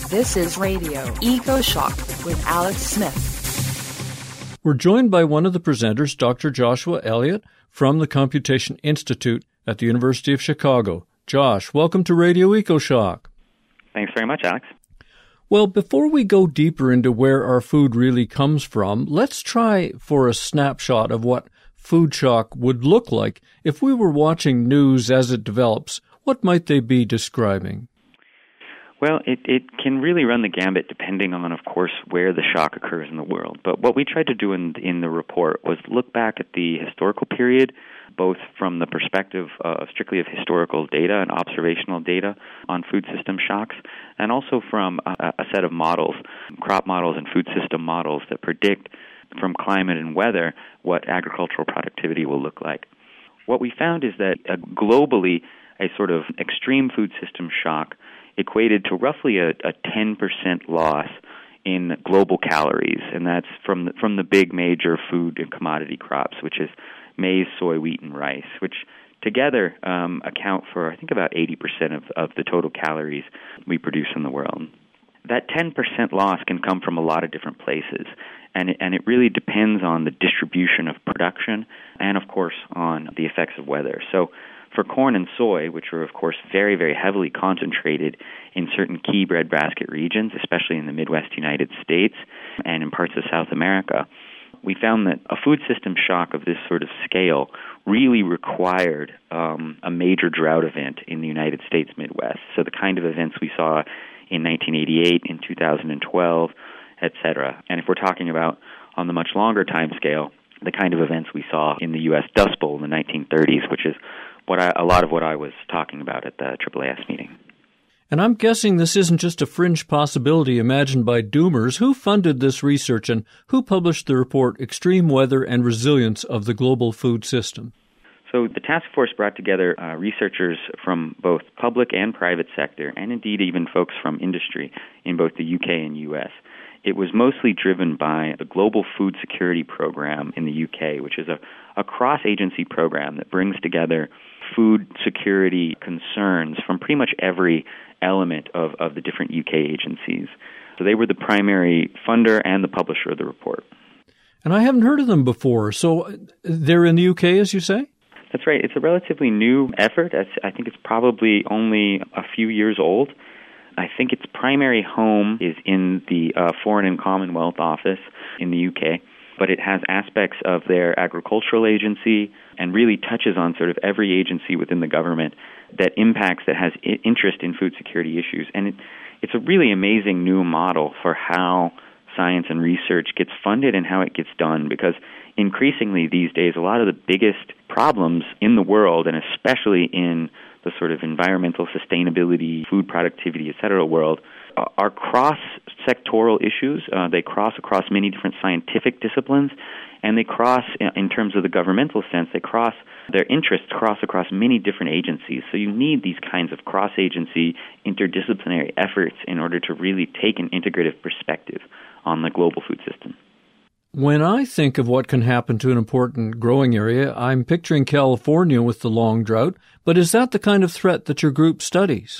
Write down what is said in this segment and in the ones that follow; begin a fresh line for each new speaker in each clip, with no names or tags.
This is Radio EcoShock with Alex Smith.
We're joined by one of the presenters, Dr. Joshua Elliott, from the Computation Institute at the University of Chicago. Josh, welcome to Radio EcoShock.
Thanks very much, Alex.
Well, before we go deeper into where our food really comes from, let's try for a snapshot of what food shock would look like if we were watching news as it develops. What might they be describing?
Well, it can really run the gambit depending on, of course, where the shock occurs in the world. But what we tried to do in the report was look back at the historical period, both from the perspective strictly of historical data and observational data on food system shocks, and also from a set of models, crop models and food system models that predict from climate and weather what agricultural productivity will look like. What we found is that globally, a sort of extreme food system shock equated to roughly a 10% loss in global calories, and that's from the big major food and commodity crops, which is maize, soy, wheat, and rice, which together account for, I think, about 80% of the total calories we produce in the world. That 10% loss can come from a lot of different places, and it really depends on the distribution of production and, of course, on the effects of weather. So for corn and soy, which are, of course, very, very heavily concentrated in certain key breadbasket regions, especially in the Midwest United States and in parts of South America, we found that a food system shock of this sort of scale really required a major drought event in the United States Midwest. So the kind of events we saw in 1988, in 2012, et cetera. And if we're talking about on the much longer time scale, the kind of events we saw in the U.S. Dust Bowl in the 1930s, which is a lot of what I was talking about at the AAAS meeting.
And I'm guessing this isn't just a fringe possibility imagined by doomers. Who funded this research and who published the report Extreme Weather and Resilience of the Global Food System?
So the task force brought together researchers from both public and private sector, and indeed even folks from industry in both the UK and US. It was mostly driven by the Global Food Security Program in the UK, which is a cross-agency program that brings together food security concerns from pretty much every element of the different UK agencies. So they were the primary funder and the publisher of the report.
And I haven't heard of them before. So they're in the UK, as you say?
That's right. It's a relatively new effort. I think it's probably only a few years old. I think its primary home is in the Foreign and Commonwealth Office in the UK, but it has aspects of their agricultural agency and really touches on sort of every agency within the government that has interest in food security issues. And it's a really amazing new model for how science and research gets funded and how it gets done, because increasingly these days a lot of the biggest problems in the world, and especially in the sort of environmental sustainability, food productivity, et cetera world, are cross-sectoral issues. They cross across many different scientific disciplines, and they cross, in terms of the governmental sense, their interests cross across many different agencies. So you need these kinds of cross-agency, interdisciplinary efforts in order to really take an integrative perspective on the global food system.
When I think of what can happen to an important growing area, I'm picturing California with the long drought, but is that the kind of threat that your group studies?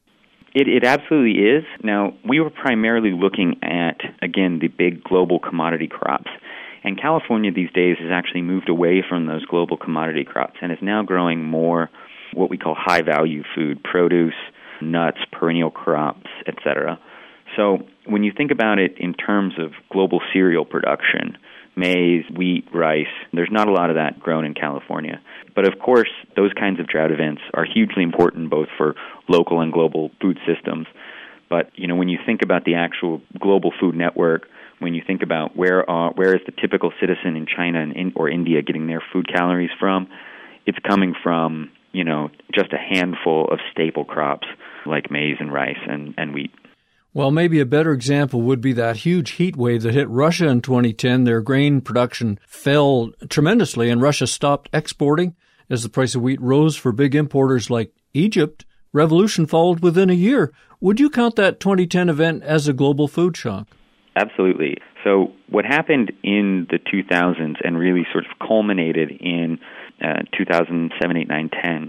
It absolutely is. Now, we were primarily looking at, again, the big global commodity crops. And California these days has actually moved away from those global commodity crops and is now growing more what we call high-value food, produce, nuts, perennial crops, et cetera. So when you think about it in terms of global cereal production, maize, wheat, rice, there's not a lot of that grown in California. But of course, those kinds of drought events are hugely important both for local and global food systems. But, when you think about the actual global food network, when you think about where is the typical citizen in China or India getting their food calories from, it's coming from, just a handful of staple crops like maize and rice and wheat.
Well, maybe a better example would be that huge heat wave that hit Russia in 2010. Their grain production fell tremendously, and Russia stopped exporting as the price of wheat rose for big importers like Egypt. Revolution followed within a year. Would you count that 2010 event as a global food shock?
Absolutely. So what happened in the 2000s and really sort of culminated in 2007, 8, 9, 10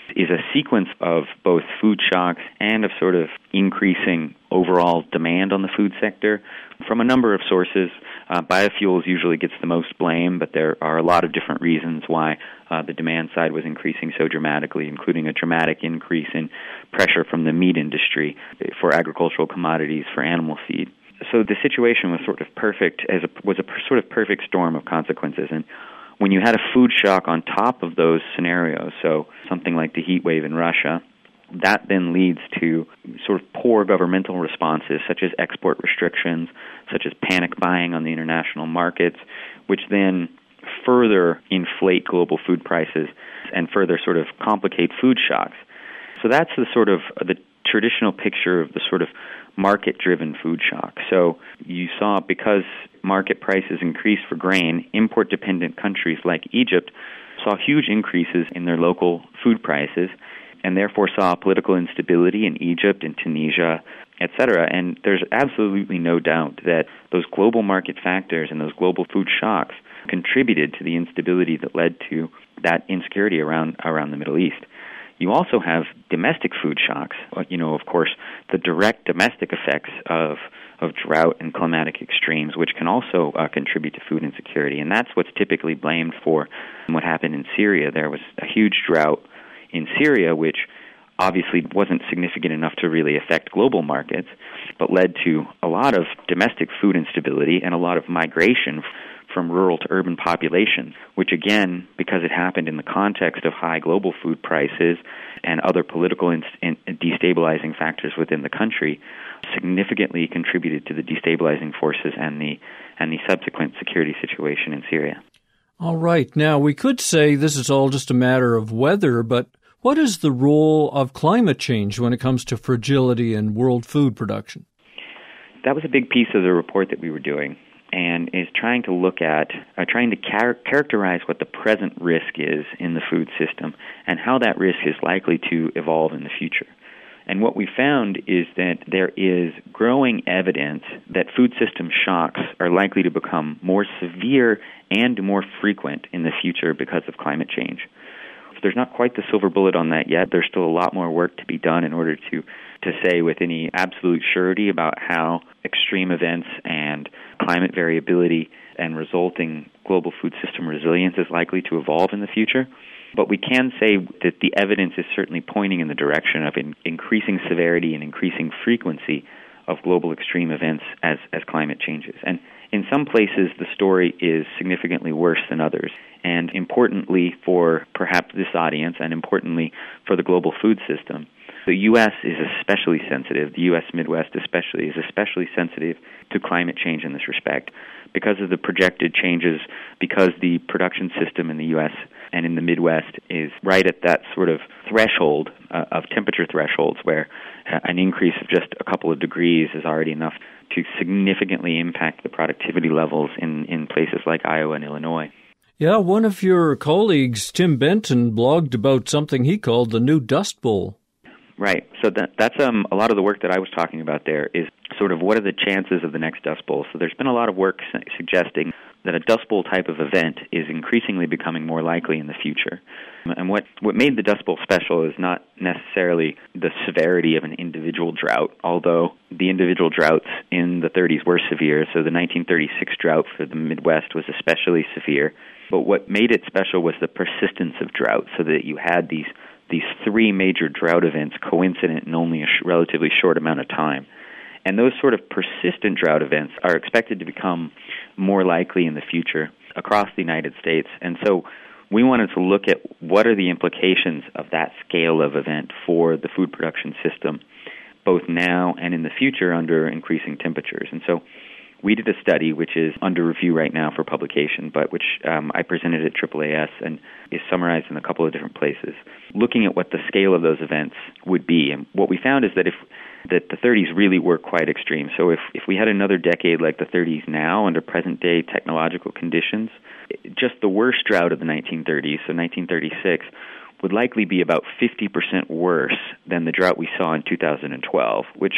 is a sequence of both food shocks and of sort of increasing overall demand on the food sector from a number of sources. Biofuels usually gets the most blame, but there are a lot of different reasons why the demand side was increasing so dramatically, including a dramatic increase in pressure from the meat industry for agricultural commodities, for animal feed. So the situation was sort of perfect, sort of perfect storm of consequences. And when you had a food shock on top of those scenarios, so something like the heat wave in Russia, that then leads to sort of poor governmental responses, such as export restrictions, such as panic buying on the international markets, which then further inflate global food prices and further sort of complicate food shocks. So that's the sort of the traditional picture of the sort of market-driven food shock. So you saw, because market prices increased for grain, import-dependent countries like Egypt saw huge increases in their local food prices, and therefore saw political instability in Egypt and Tunisia, etc. And there's absolutely no doubt that those global market factors and those global food shocks contributed to the instability that led to that insecurity around the Middle East. You also have domestic food shocks, of course, the direct domestic effects of drought and climatic extremes, which can also contribute to food insecurity. And that's what's typically blamed for what happened in Syria. There was a huge drought in Syria, which obviously wasn't significant enough to really affect global markets, but led to a lot of domestic food instability and a lot of migration from rural to urban populations, which again, because it happened in the context of high global food prices and other political and destabilizing factors within the country, significantly contributed to the destabilizing forces and the subsequent security situation in Syria.
All right. Now, we could say this is all just a matter of weather, but what is the role of climate change when it comes to fragility in world food production?
That was a big piece of the report that we were doing, and is trying to look at, characterize what the present risk is in the food system and how that risk is likely to evolve in the future. And what we found is that there is growing evidence that food system shocks are likely to become more severe and more frequent in the future because of climate change. There's not quite the silver bullet on that yet. There's still a lot more work to be done in order to say with any absolute surety about how extreme events and climate variability and resulting global food system resilience is likely to evolve in the future. But we can say that the evidence is certainly pointing in the direction of increasing severity and increasing frequency of global extreme events as climate changes. And in some places, the story is significantly worse than others. And importantly for perhaps this audience, and importantly for the global food system, the U.S. is especially sensitive, the U.S. Midwest especially, is especially sensitive to climate change in this respect because of the projected changes, because the production system in the U.S. and in the Midwest is right at that sort of threshold of temperature thresholds where an increase of just a couple of degrees is already enough to significantly impact the productivity levels in places like Iowa and Illinois.
Yeah, one of your colleagues, Tim Benton, blogged about something he called the new Dust Bowl.
Right. So that's a lot of the work that I was talking about there is sort of what are the chances of the next Dust Bowl. So there's been a lot of work suggesting that a Dust Bowl type of event is increasingly becoming more likely in the future. And what made the Dust Bowl special is not necessarily the severity of an individual drought, although the individual droughts in the 30s were severe. So the 1936 drought for the Midwest was especially severe. But what made it special was the persistence of drought, so that you had these three major drought events coincident in only a relatively short amount of time. And those sort of persistent drought events are expected to become more likely in the future across the United States. And so we wanted to look at what are the implications of that scale of event for the food production system, both now and in the future under increasing temperatures. And so we did a study which is under review right now for publication, but which I presented at AAAS and is summarized in a couple of different places, looking at what the scale of those events would be. And what we found is that the 30s really were quite extreme. So if we had another decade like the 30s now under present-day technological conditions, just the worst drought of the 1930s, so 1936, would likely be about 50% worse than the drought we saw in 2012, which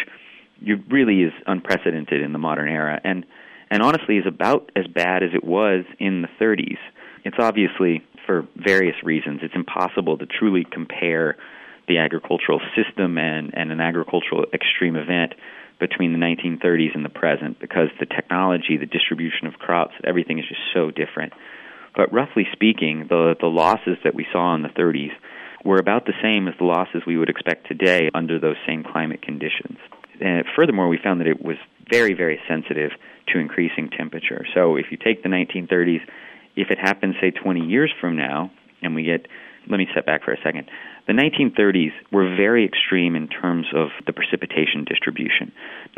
really is unprecedented in the modern era, and honestly is about as bad as it was in the 30s. It's obviously for various reasons. It's impossible to truly compare the agricultural system and an agricultural extreme event between the 1930s and the present, because the technology, the distribution of crops, everything is just so different. But roughly speaking, the losses that we saw in the 30s were about the same as the losses we would expect today under those same climate conditions. And furthermore, we found that it was very, very sensitive to increasing temperature. So if you take the 1930s, if it happens, say, 20 years from now, and we get, let me step back for a second. The 1930s were very extreme in terms of the precipitation distribution.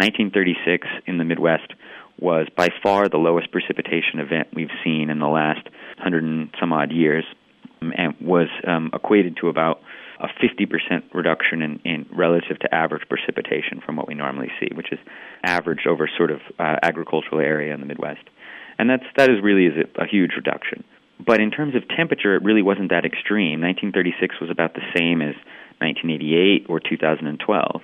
1936 in the Midwest was by far the lowest precipitation event we've seen in the last 100 and some odd years, and was equated to about a 50% reduction in relative to average precipitation from what we normally see, which is averaged over sort of agricultural area in the Midwest. And that is really a huge reduction. But in terms of temperature, it really wasn't that extreme. 1936 was about the same as 1988 or 2012.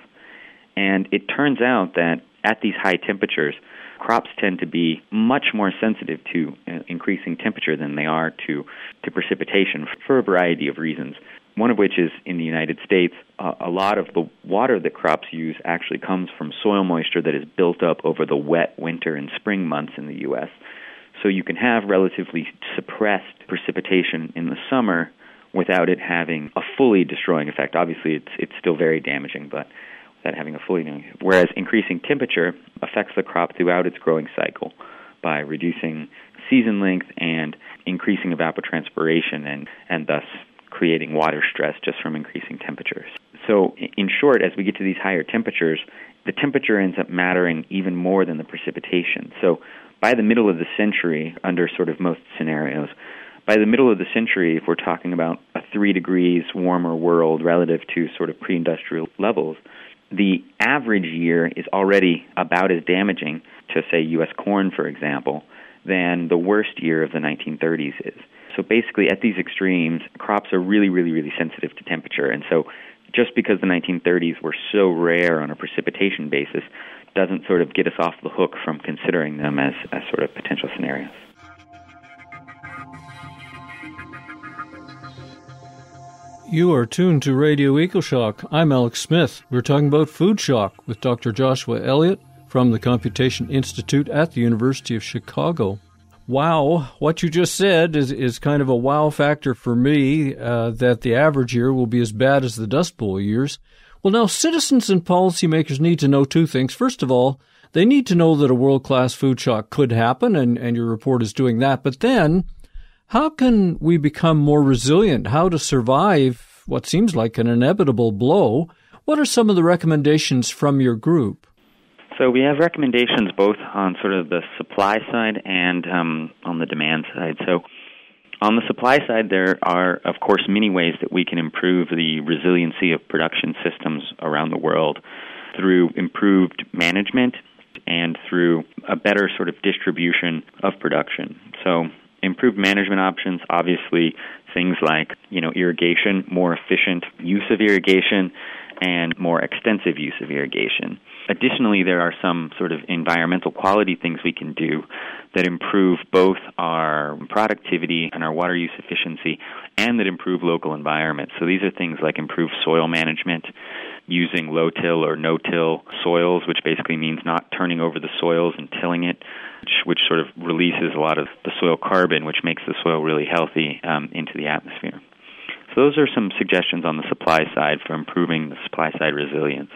And it turns out that at these high temperatures, crops tend to be much more sensitive to increasing temperature than they are to precipitation for a variety of reasons. One of which is, in the United States, a lot of the water that crops use actually comes from soil moisture that is built up over the wet winter and spring months in the U.S. So you can have relatively suppressed precipitation in the summer without it having a fully destroying effect. Obviously, it's still very damaging, but without having a fully damaging effect. Whereas increasing temperature affects the crop throughout its growing cycle by reducing season length and increasing evapotranspiration and thus creating water stress just from increasing temperatures. So in short, as we get to these higher temperatures, the temperature ends up mattering even more than the precipitation. So by the middle of the century, under sort of most scenarios, by the middle of the century, if we're talking about a 3 degrees warmer world relative to sort of pre-industrial levels, the average year is already about as damaging to, say, U.S. corn, for example, than the worst year of the 1930s is. So basically, at these extremes, crops are really, really, really sensitive to temperature. And so just because the 1930s were so rare on a precipitation basis doesn't sort of get us off the hook from considering them as sort of potential scenarios.
You are tuned to Radio EcoShock. I'm Alex Smith. We're talking about food shock with Dr. Joshua Elliott from the Computation Institute at the University of Chicago. Wow, what you just said is kind of a wow factor for me, that the average year will be as bad as the Dust Bowl years. Well, now, citizens and policymakers need to know two things. First of all, they need to know that a world-class food shock could happen, and your report is doing that. But then, how can we become more resilient? How to survive what seems like an inevitable blow? What are some of the recommendations from your group?
So we have recommendations both on sort of the supply side and on the demand side. So on the supply side, there are, of course, many ways that we can improve the resiliency of production systems around the world through improved management and through a better sort of distribution of production. So improved management options, obviously things like, irrigation, more efficient use of irrigation, and more extensive use of irrigation. Additionally, there are some sort of environmental quality things we can do that improve both our productivity and our water use efficiency, and that improve local environments. So these are things like improved soil management, using low-till or no-till soils, which basically means not turning over the soils and tilling it, which sort of releases a lot of the soil carbon, which makes the soil really healthy into the atmosphere. So those are some suggestions on the supply side for improving the supply side resilience.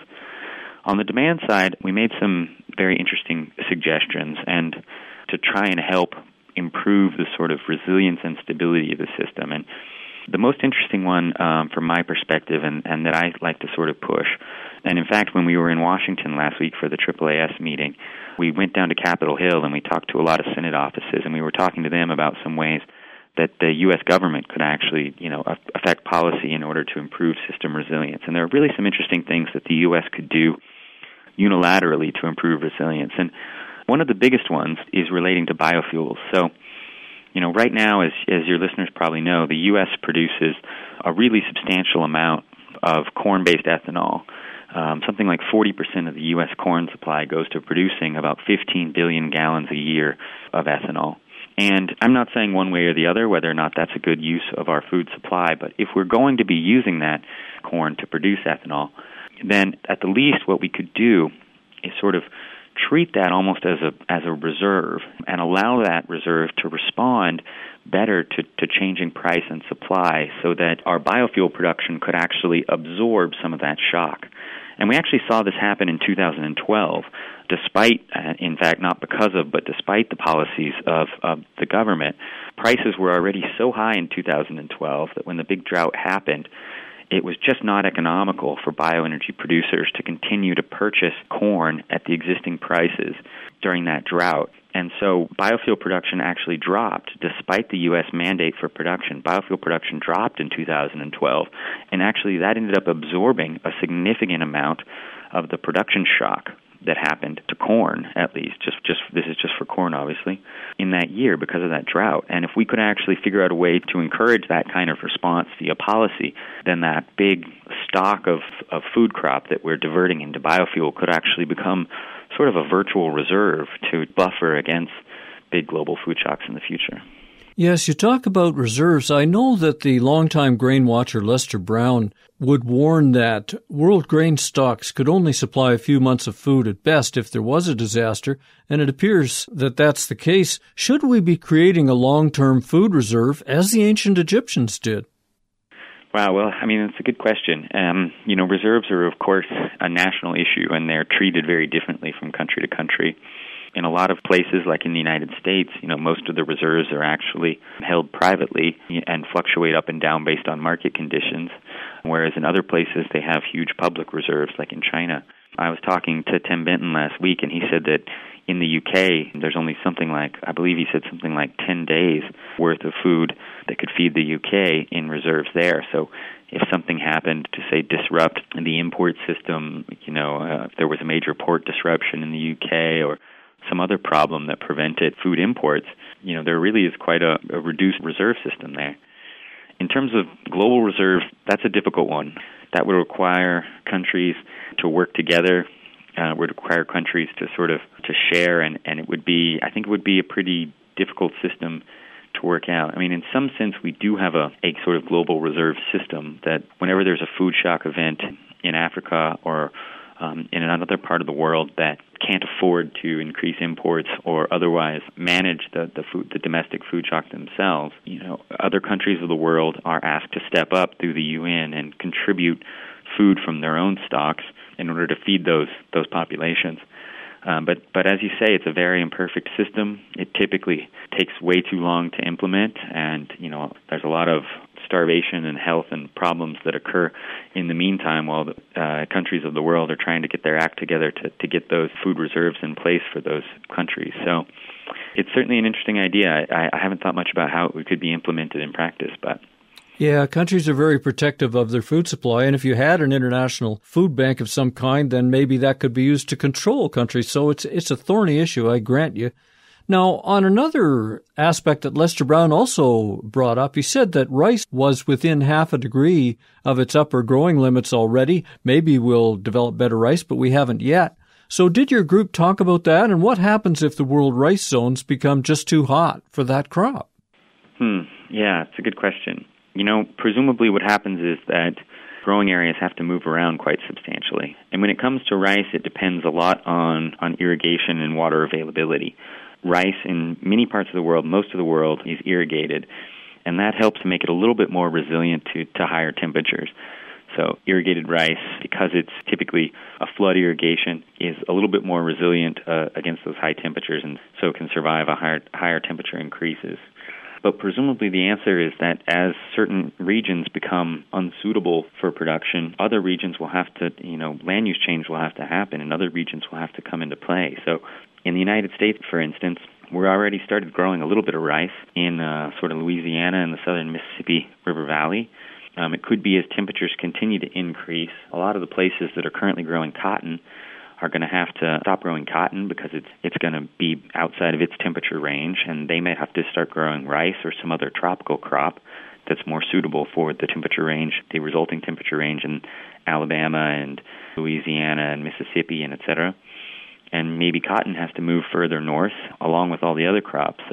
On the demand side, we made some very interesting suggestions and to try and help improve the sort of resilience and stability of the system. And the most interesting one from my perspective and that I like to sort of push, and in fact, when we were in Washington last week for the AAAS meeting, we went down to Capitol Hill and we talked to a lot of Senate offices, and we were talking to them about some ways that the U.S. government could actually, affect policy in order to improve system resilience. And there are really some interesting things that the U.S. could do unilaterally to improve resilience. And one of the biggest ones is relating to biofuels. So, right now, as your listeners probably know, the U.S. produces a really substantial amount of corn-based ethanol. Something like 40% of the U.S. corn supply goes to producing about 15 billion gallons a year of ethanol. And I'm not saying one way or the other whether or not that's a good use of our food supply, but if we're going to be using that corn to produce ethanol, then at the least what we could do is sort of treat that almost as a reserve and allow that reserve to respond better to changing price and supply so that our biofuel production could actually absorb some of that shock. And we actually saw this happen in 2012, despite, in fact, not because of, but despite the policies of the government. Prices were already so high in 2012 that when the big drought happened, it was just not economical for bioenergy producers to continue to purchase corn at the existing prices during that drought. And so biofuel production actually dropped despite the U.S. mandate for production. Biofuel production dropped in 2012, and actually that ended up absorbing a significant amount of the production shock that happened to corn, at least. This is just for corn, obviously, in that year because of that drought. And if we could actually figure out a way to encourage that kind of response via policy, then that big stock of food crop that we're diverting into biofuel could actually become sort of a virtual reserve to buffer against big global food shocks in the future.
Yes, you talk about reserves. I know that the longtime grain watcher Lester Brown would warn that world grain stocks could only supply a few months of food at best if there was a disaster, and it appears that that's the case. Should we be creating a long-term food reserve as the ancient Egyptians did?
Wow, well, I mean, it's a good question. Reserves are, of course, a national issue, and they're treated very differently from country to country. In a lot of places, like in the United States, most of the reserves are actually held privately and fluctuate up and down based on market conditions, whereas in other places they have huge public reserves, like in China. I was talking to Tim Benton last week, and he said that in the UK, there's only something like 10 days worth of food that could feed the UK in reserves there. So if something happened to, say, disrupt the import system, if there was a major port disruption in the UK or some other problem that prevented food imports, there really is quite a reduced reserve system there. In terms of global reserves, that's a difficult one. That would require countries to work together, would require countries to share, and it would be a pretty difficult system to work out. I mean, in some sense, we do have a sort of global reserve system that whenever there's a food shock event in Africa or in another part of the world that can't afford to increase imports or otherwise manage the domestic food shock themselves, other countries of the world are asked to step up through the UN and contribute food from their own stocks in order to feed those populations. But as you say, it's a very imperfect system. It typically takes way too long to implement, and there's a lot of starvation and health and problems that occur in the meantime while the countries of the world are trying to get their act together to get those food reserves in place for those countries. So it's certainly an interesting idea. I haven't thought much about how it could be implemented in practice, but
yeah, countries are very protective of their food supply, and if you had an international food bank of some kind, then maybe that could be used to control countries. So it's a thorny issue, I grant you. Now, on another aspect that Lester Brown also brought up, he said that rice was within half a degree of its upper growing limits already. Maybe we'll develop better rice, but we haven't yet. So did your group talk about that, and what happens if the world rice zones become just too hot for that crop?
Yeah, it's a good question. Presumably what happens is that growing areas have to move around quite substantially. And when it comes to rice, it depends a lot on irrigation and water availability. Rice in many parts of the world, most of the world, is irrigated, and that helps to make it a little bit more resilient to higher temperatures. So irrigated rice, because it's typically a flood irrigation, is a little bit more resilient against those high temperatures, and so can survive a higher temperature increases. But presumably the answer is that as certain regions become unsuitable for production, other regions will have to, land use change will have to happen, and other regions will have to come into play. So in the United States, for instance, we're already started growing a little bit of rice in sort of Louisiana and the southern Mississippi River Valley. It could be as temperatures continue to increase, a lot of the places that are currently growing cotton are going to have to stop growing cotton because it's going to be outside of its temperature range, and they may have to start growing rice or some other tropical crop that's more suitable for the temperature range, the resulting temperature range in Alabama and Louisiana and Mississippi and et cetera. And maybe cotton has to move further north along with all the other crops. So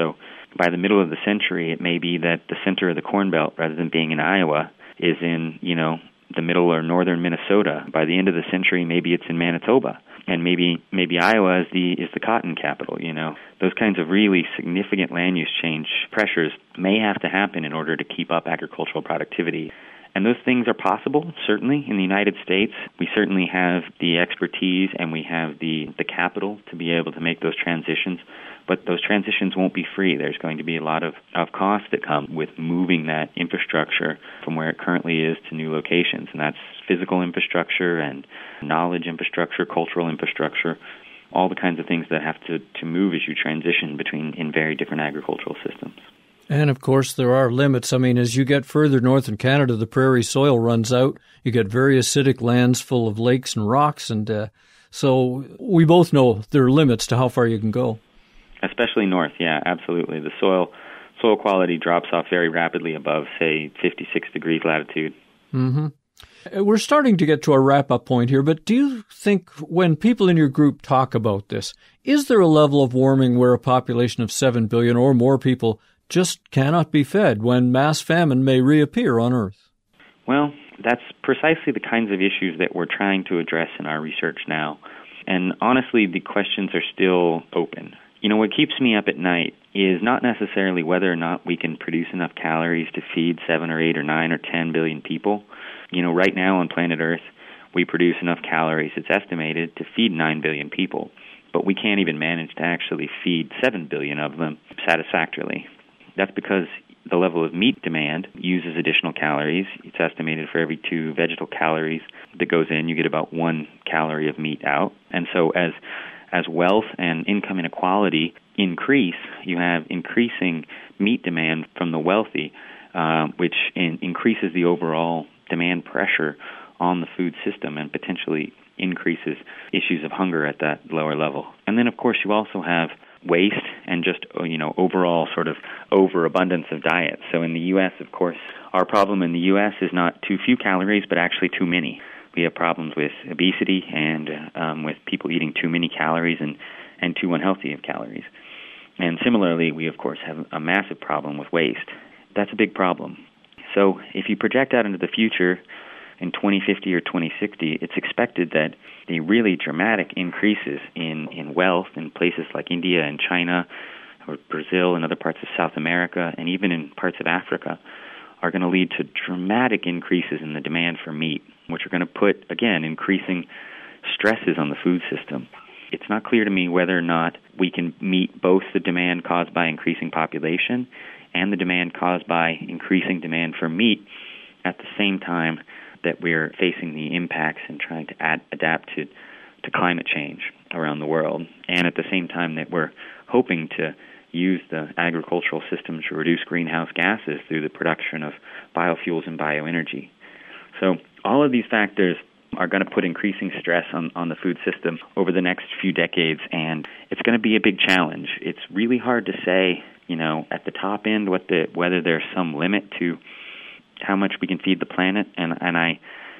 by the middle of the century, it may be that the center of the Corn Belt, rather than being in Iowa, is in, the middle or northern Minnesota. By the end of the century, maybe it's in Manitoba. And maybe Iowa is the cotton capital, Those kinds of really significant land use change pressures may have to happen in order to keep up agricultural productivity. And those things are possible, certainly, in the United States. We certainly have the expertise and we have the capital to be able to make those transitions. But those transitions won't be free. There's going to be a lot of costs that come with moving that infrastructure from where it currently is to new locations. And that's physical infrastructure and knowledge infrastructure, cultural infrastructure, all the kinds of things that have to move as you transition in very different agricultural systems.
And, of course, there are limits. I mean, as you get further north in Canada, the prairie soil runs out. You get very acidic lands full of lakes and rocks. And so we both know there are limits to how far you can go.
Especially north, yeah, absolutely. The soil quality drops off very rapidly above, say, 56 degrees latitude.
Mm-hmm. We're starting to get to our wrap-up point here, but do you think when people in your group talk about this, is there a level of warming where a population of 7 billion or more people just cannot be fed when mass famine may reappear on Earth?
Well, that's precisely the kinds of issues that we're trying to address in our research now. And honestly, the questions are still open. What keeps me up at night is not necessarily whether or not we can produce enough calories to feed 7 or 8 or 9 or 10 billion people. Right now on planet Earth, we produce enough calories, it's estimated, to feed 9 billion people. But we can't even manage to actually feed 7 billion of them satisfactorily. That's because the level of meat demand uses additional calories. It's estimated for every 2 vegetal calories that goes in, you get about 1 calorie of meat out. And so as wealth and income inequality increase, you have increasing meat demand from the wealthy, which increases the overall demand pressure on the food system and potentially increases issues of hunger at that lower level. And then, of course, you also have waste and just, overall sort of overabundance of diet. So in the U.S., of course, our problem in the U.S. is not too few calories, but actually too many. We have problems with obesity and with people eating too many calories and too unhealthy of calories. And similarly, we, of course, have a massive problem with waste. That's a big problem. So if you project out into the future, in 2050 or 2060, it's expected that the really dramatic increases in wealth in places like India and China or Brazil and other parts of South America and even in parts of Africa are going to lead to dramatic increases in the demand for meat, which are going to put, again, increasing stresses on the food system. It's not clear to me whether or not we can meet both the demand caused by increasing population and the demand caused by increasing demand for meat at the same time that we're facing the impacts and trying to adapt to climate change around the world, and at the same time that we're hoping to use the agricultural system to reduce greenhouse gases through the production of biofuels and bioenergy. So all of these factors are going to put increasing stress on the food system over the next few decades, and it's going to be a big challenge. It's really hard to say, at the top end whether there's some limit to how much we can feed the planet, and I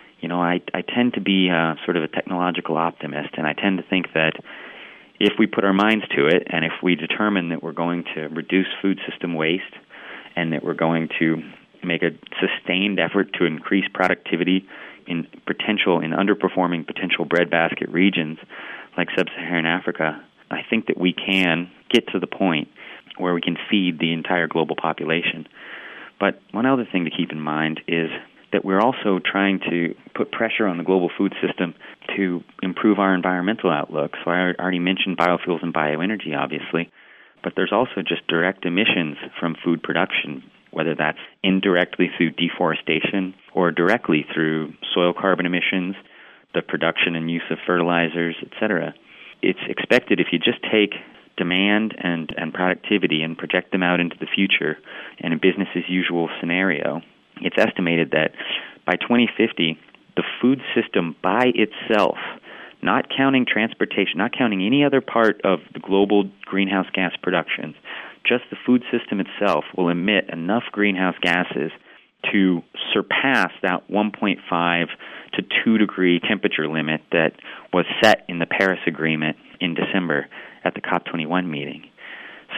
tend to be sort of a technological optimist, and I tend to think that if we put our minds to it, and if we determine that we're going to reduce food system waste, and that we're going to make a sustained effort to increase productivity in underperforming potential breadbasket regions like sub-Saharan Africa, I think that we can get to the point where we can feed the entire global population. But one other thing to keep in mind is that we're also trying to put pressure on the global food system to improve our environmental outlook. So I already mentioned biofuels and bioenergy, obviously, but there's also just direct emissions from food production, whether that's indirectly through deforestation or directly through soil carbon emissions, the production and use of fertilizers, etc. It's expected if you just take demand and productivity and project them out into the future in a business-as-usual scenario, it's estimated that by 2050, the food system by itself, not counting transportation, not counting any other part of the global greenhouse gas productions, just the food system itself will emit enough greenhouse gases to surpass that 1.5 to 2 degree temperature limit that was set in the Paris Agreement in December at the COP21 meeting. So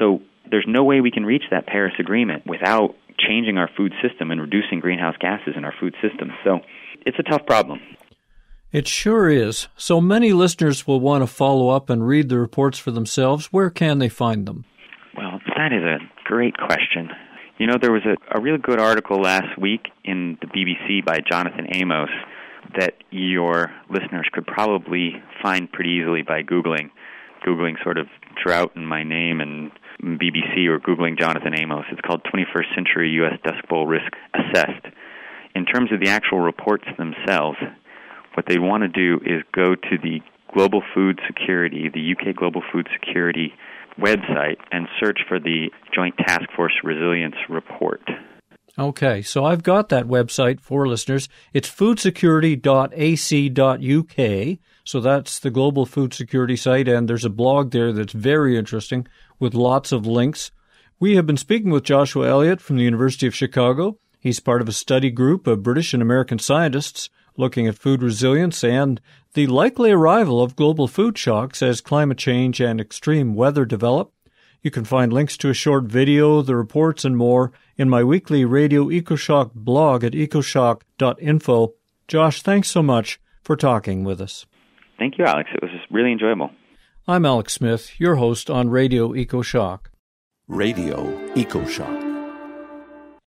there's no way we can reach that Paris Agreement without changing our food system and reducing greenhouse gases in our food system. So it's a tough problem.
It sure is. So many listeners will want to follow up and read the reports for themselves. Where can they find them?
Well, that is a great question. You know, there was a really good article last week in the BBC by Jonathan Amos that your listeners could probably find pretty easily by Googling sort of drought and my name and BBC, or Googling Jonathan Amos. It's called 21st Century U.S. Dust Bowl Risk Assessed. In terms of the actual reports themselves, what they want to do is go to the Global Food Security, the UK Global Food Security website, and search for the Joint Task Force Resilience Report.
Okay, so I've got that website for listeners. It's foodsecurity.ac.uk. So that's the Global Food Security site, and there's a blog there that's very interesting with lots of links. We have been speaking with Joshua Elliott from the University of Chicago. He's part of a study group of British and American scientists looking at food resilience and the likely arrival of global food shocks as climate change and extreme weather develop. You can find links to a short video, the reports, and more in my weekly Radio EcoShock blog at ecoshock.info. Josh, thanks so much for talking with us.
Thank you, Alex. It was really enjoyable.
I'm Alex Smith, your host on Radio EcoShock.
Radio EcoShock.